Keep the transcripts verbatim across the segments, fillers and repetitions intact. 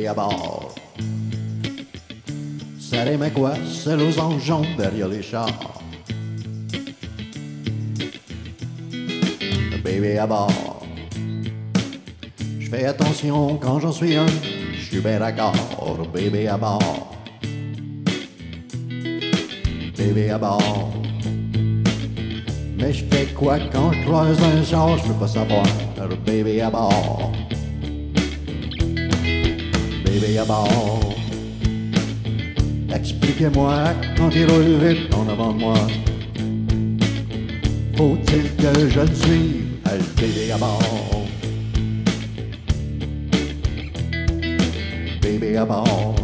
bébé à bord. Ça rime à quoi? C'est aux enjons derrière les chars. Bébé à bord. Je fais attention quand j'en suis un, je suis bien d'accord. Bébé à bord. Bébé à bord. Mais je fais quoi quand je croise un char? Je peux pas savoir. Bébé à bord. Bébé à bord. Expliquez-moi quand il roule vite en avant de moi. Faut-il que je le suive? Le bébé à bord. Bébé à bord.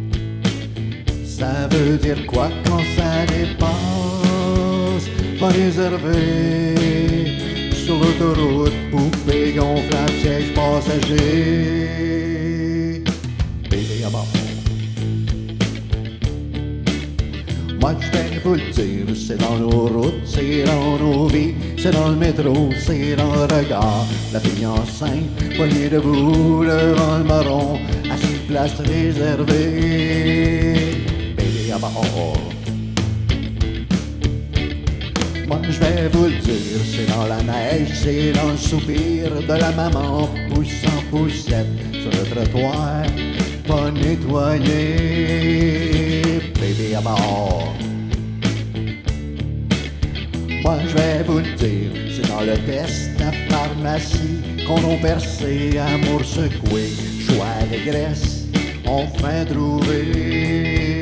Ça veut dire quoi quand ça dépasse? Pas réservé sur l'autoroute, poupée gonflable, siège passager. Bébé à bord. Moi je vais vous le dire, c'est dans nos routes, c'est dans nos vies, c'est dans le métro, c'est dans le regard. La fille enceinte, poignée debout devant le marron, à cette place réservée. Bébé à bord. Moi je vais vous le dire, c'est dans la neige, c'est dans le soupir de la maman poussant poussette sur le trottoir, pas nettoyé. Bébé à bord. Moi je vais vous le dire, c'est dans le test à pharmacie qu'on a percé, amour secoué, choix allégresse, enfin trouvé.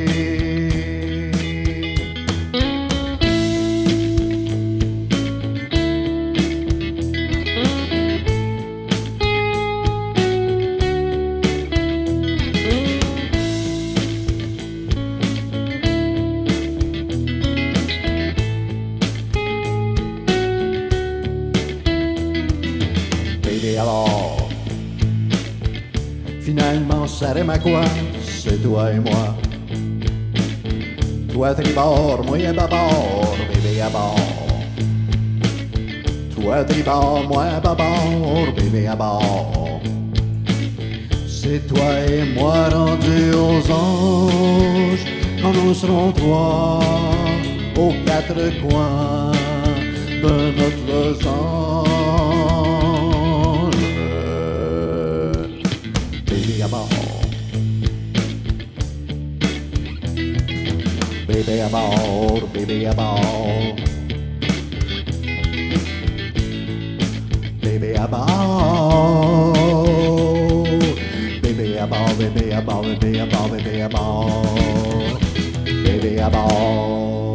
Bébé à bord. Finalement ça rime à quoi? C'est toi et moi. Toi tribord, moi à bâbord, bébé à bord. Toi tribord, moi à bâbord, bébé à bord. C'est toi et moi rendus aux anges, quand nous serons trois aux quatre coins de notre losange. Bébé à bord. Bébé à bord, bébé à bord. Bébé à bord. Bébé à bord, bébé à bord, bébé à bord, bébé à bord. Bébé à bord.